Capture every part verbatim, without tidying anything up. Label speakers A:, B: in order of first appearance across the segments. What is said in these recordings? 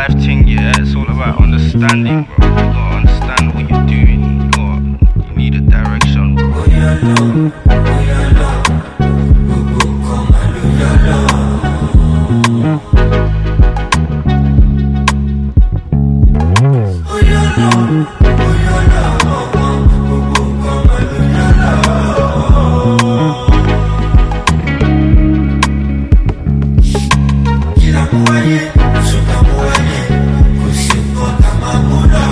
A: life thing, yeah, it's all about understanding, bro. You gotta understand what you're doing. You got, you need a direction, bro.
B: Oh yeah, love, oh yeah, love. Gbogbo nǹkan máa ló yá lọ. Oh yeah, love, oh yeah, love. Gbogbo nǹkan máa ló yá lọ. Kí la mú wáyé, sùn la mú wáyé, kò sí nǹkan tá máa mú lọ.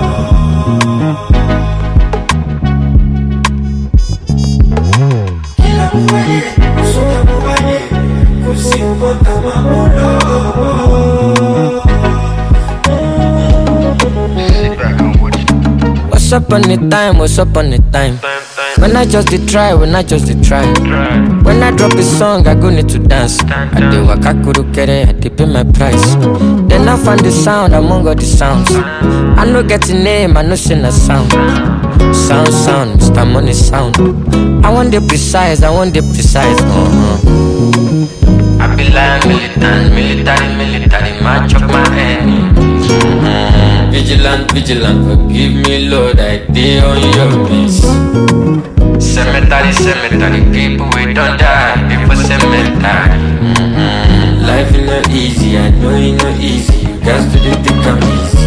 A: Sit back and watch.
C: What's up on the time? What's up on the time? When I just did try, when I just did try. When I drop a song, I go need to dance. I do waka kuru kere, I dey pay my price. Then I find the sound among all the sounds. I no get a name, I no sing a sound. Sound, sound, Mister Money sound. I want the precise, I want the precise. Uh-huh. I be like militant, military, military, match up my head. Mm-hmm. Vigilant, vigilant, forgive me, Lord, I dey on your case. Cemetery, cemetery, people we don't die before cemetery. Mm-hmm. Life is not easy, I know it's not easy. You guys do the think I'm easy.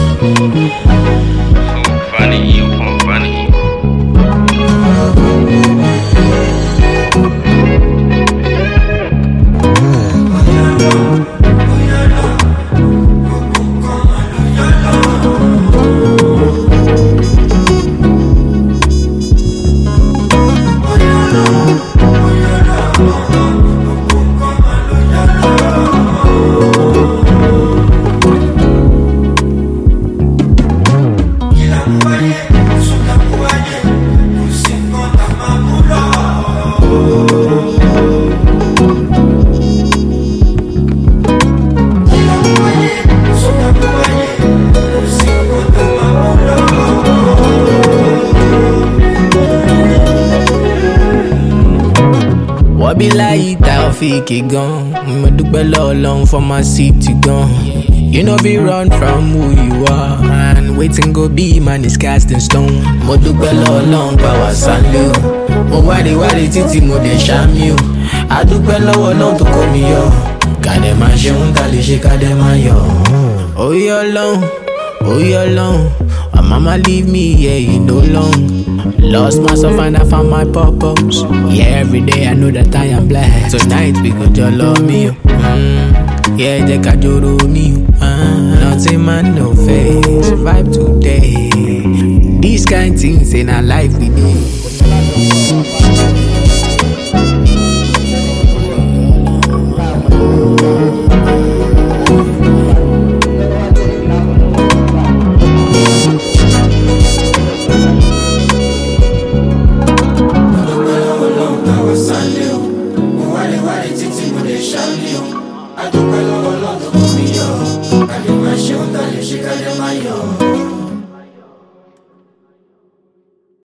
A: So vanity upon vanity, bro.
D: What be like that fake it gone? Me do below long for my city gone. You know be run from who you are. And waiting go be man is casting stone. Mo do below long power sanlu. Mo wadi wadi titi mo de sham you. I do below long to come yo. Kade ma shun kali she kade ma yo. Oh you alone, oh you alone. My mama leave me, yeah, you know long. Lost myself and I found my purpose. Yeah, every day I know that I am blessed. Tonight we could just love me. Mm. Yeah, they can do me. Uh, nothing man, no face. Survive today. These kind things in our life we need.
B: I don't know what to do. I don't know what to do.